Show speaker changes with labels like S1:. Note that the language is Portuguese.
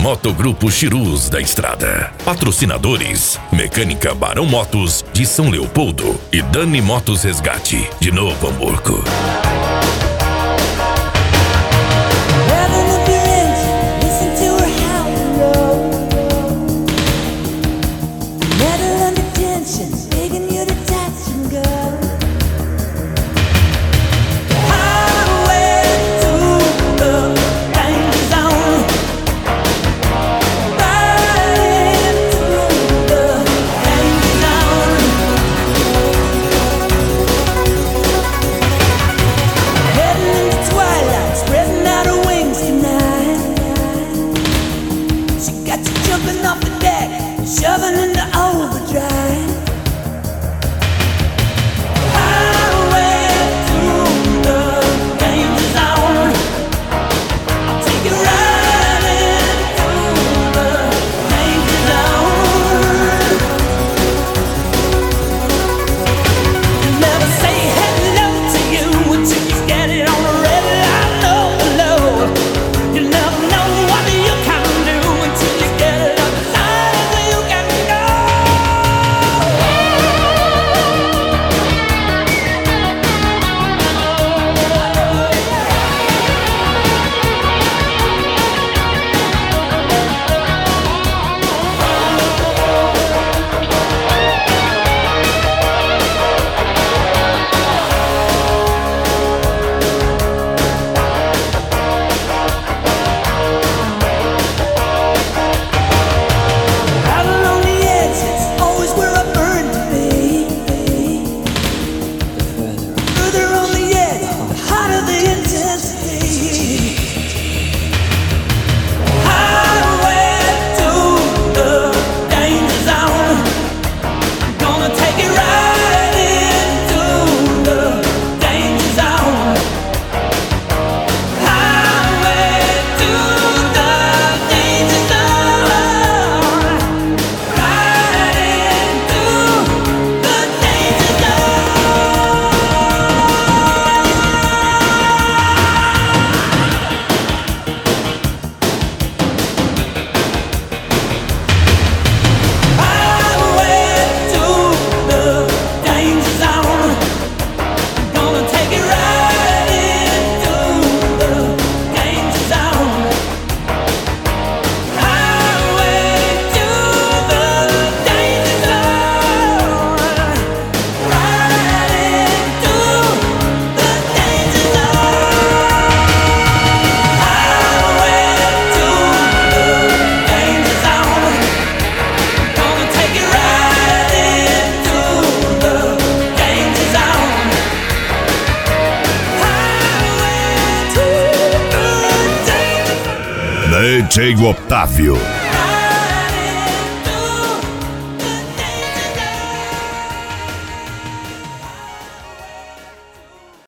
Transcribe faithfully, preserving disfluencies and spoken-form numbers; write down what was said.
S1: Motogrupo Chirus da Estrada. Patrocinadores: Mecânica Barão Motos de São Leopoldo e Dani Motos Resgate de Novo Hamburgo.
S2: Shoving into overdrive. Highway to the danger zone. I'll take you right into the danger zone. Never say hello to you until you get it on the red line overload. You never know what you can do until you get it on the side.
S3: D J Otávio.